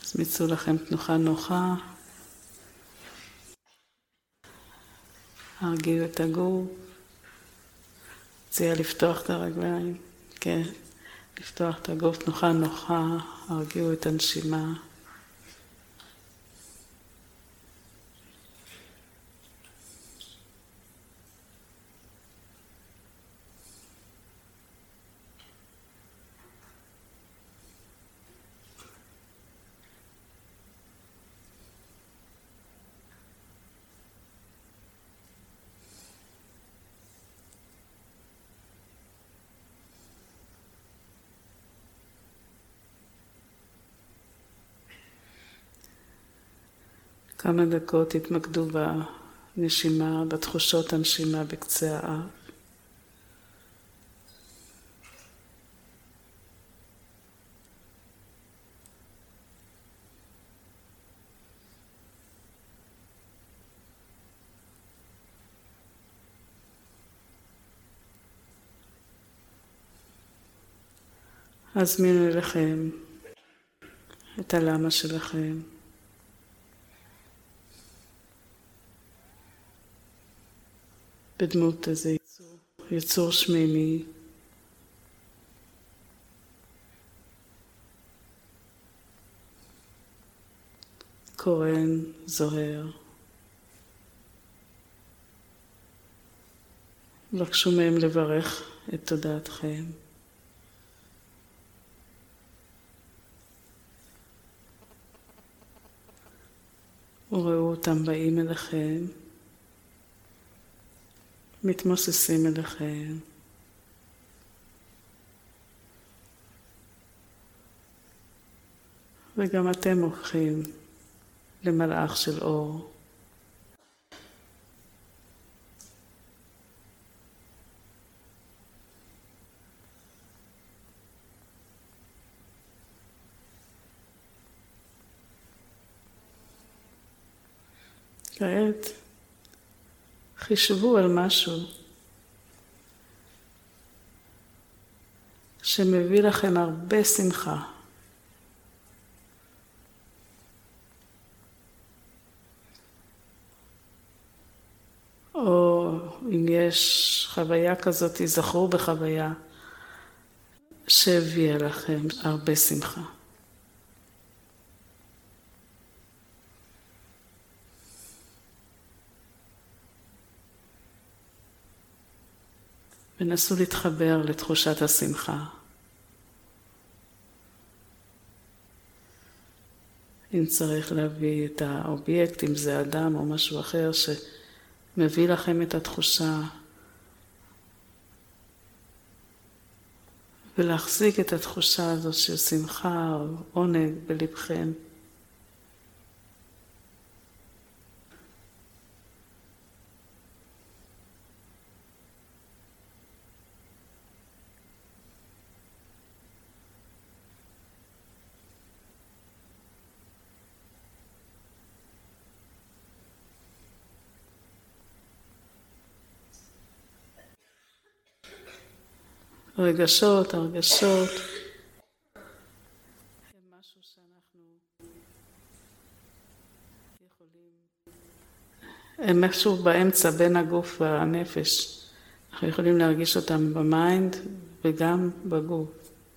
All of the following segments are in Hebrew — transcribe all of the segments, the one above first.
אז מצאו לכם תנוחה נוחה. הרגיעו את הגוף. מציע לפתוח את הרגליים. כן, לפתוח את הגוף, תנוחה נוחה, הרגיעו את הנשימה. כמה דקות התמקדו בנשימה, בתחושות הנשימה בקצה האף. הזמינו אליכם את הלמה שלכם. בדמות איזה יצור שמימי. קורן, זוהר. בקשו מהם לברך את תודעתכם. וראו אותם באים אליכם. מתמוססים אליכם. וגם אתם הופכים למלאך של אור. כעת חישבו על משהו שמביא לכם הרבה שמחה. או אם יש חוויה כזאת, תזכרו בחוויה שהביאה לכם הרבה שמחה. ונסו להתחבר לתחושת השמחה. אם צריך להביא את האובייקט, אם זה אדם או משהו אחר שמביא לכם את התחושה, ולהחזיק את התחושה הזאת של שמחה או עונג בלבכם. הרגשות הם משהו שאנחנו יכולים, הם משהו באמצע בין הגוף והנפש. אנחנו יכולים להרגיש אותם במיינד וגם בגוף.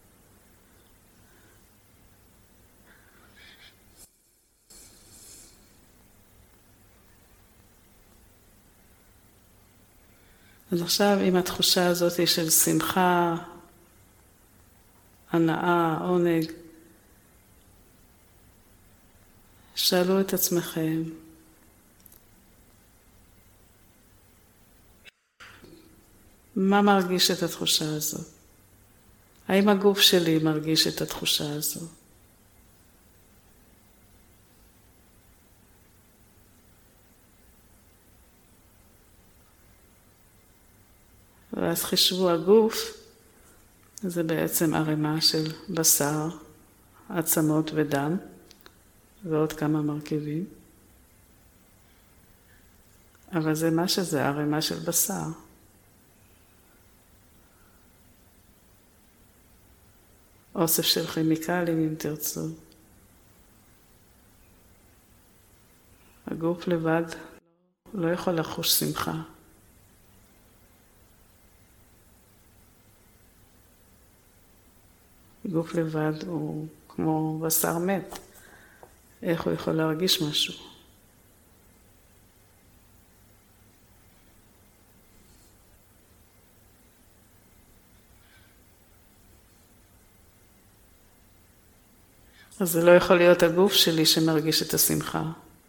אז עכשיו עם התחושה הזאת של שמחה, הנאה, עונג, שאלו את עצמכם, מה מרגיש את התחושה הזאת? האם הגוף שלי מרגיש את התחושה הזאת? ואז חישבו הגוף, זה בעצם ערימה של בשר, עצמות ודם, ועוד כמה מרכיבים. אבל זה מה שזה, ערימה של בשר. אוסף של כימיקלים אם תרצו. הגוף לבד לא יכול לחוש שמחה. גוף לבד הוא כמו בשר מת. איך הוא יכול להרגיש משהו? אז זה לא יכול להיות הגוף שלי שמרגיש את השמחה,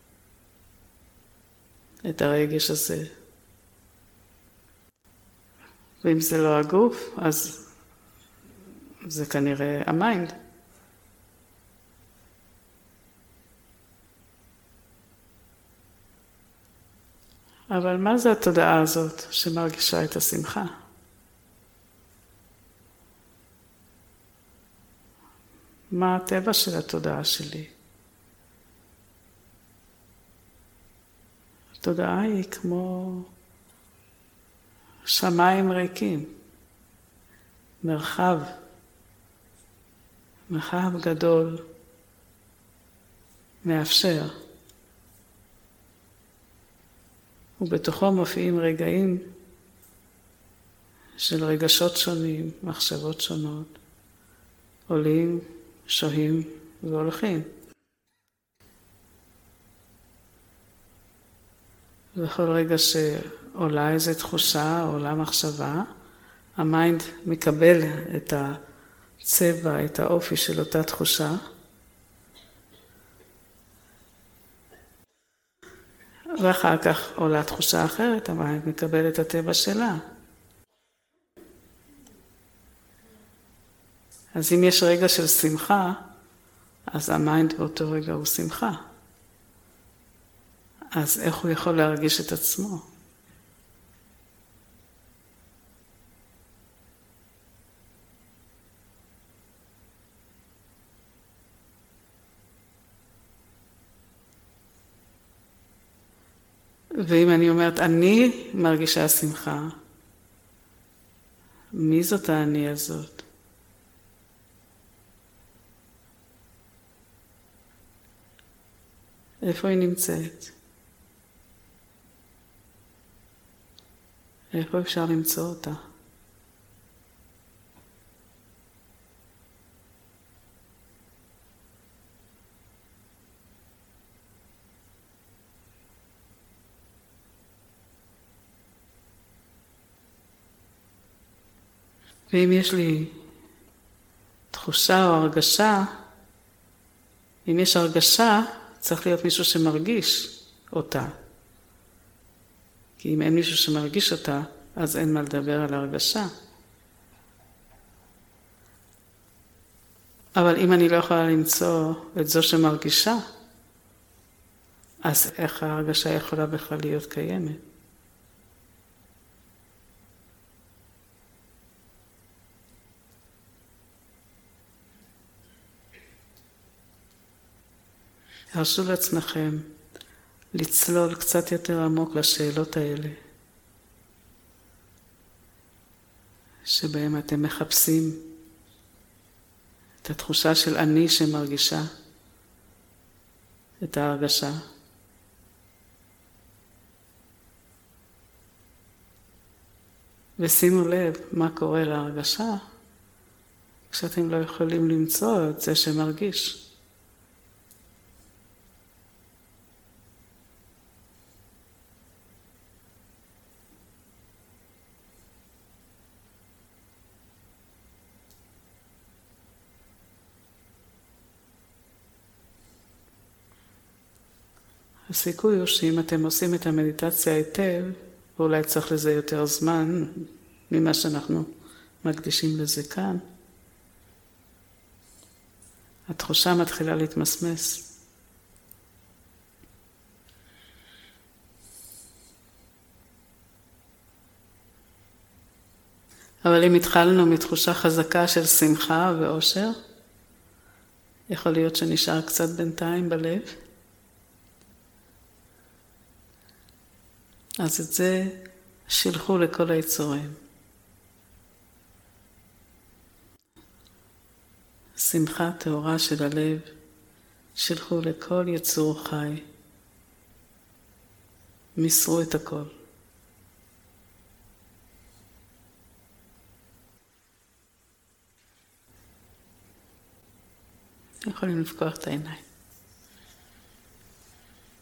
את הרגש הזה. ואם זה לא הגוף, אז זה כנראה המיינד. אבל מה זה התודעה הזאת שמרגישה את השמחה? מה הטבע של התודעה שלי? התודעה היא כמו שמיים ריקים, מרחב גדול, מאפשר. ובתוכו מופיעים רגעים של רגשות שונים, מחשבות שונות, עולים, שוהים והולכים. בכל רגע שעולה איזו תחושה, עולה מחשבה, המיינד מקבל את הצבע, את האופי של אותה תחושה, ואחר כך עולה תחושה אחרת, המיינד מקבל את הטבע שלה. אז אם יש רגע של שמחה, אז המיינד באותו רגע הוא שמחה. אז איך הוא יכול להרגיש את עצמו? ואם אני אומרת, אני מרגישה שמחה, מי זאת האני הזאת? איפה היא נמצאת? איפה אפשר למצוא אותה? ואם יש לי תחושה או הרגשה, אם יש הרגשה, צריך להיות מישהו שמרגיש אותה. כי אם אין מישהו שמרגיש אותה, אז אין מה לדבר על הרגשה. אבל אם אני לא יכולה למצוא את זו שמרגישה, אז איך ההרגשה יכולה בכלל להיות קיימת? הרשו לעצמכם לצלול קצת יותר עמוק לשאלות האלה, שבהם אתם מחפשים את התחושה של אני שמרגישה את ההרגשה. ושימו לב מה קורה להרגשה כשאתם לא יכולים למצוא את זה שמרגיש. הסיכוי הוא שאם אתם עושים את המדיטציה היטב, ואולי צריך לזה יותר זמן ממה שאנחנו מקדישים לזה כאן, התחושה מתחילה להתמסמס. אבל אם התחלנו מתחושה חזקה של שמחה ואושר, יכול להיות שנשאר קצת בינתיים בלב. אז את זה שילחו לכל היצורים. שמחה טהורה של הלב, שילחו לכל יצור חי. מסרו את הכל. יכולים לפקוח את העיניים.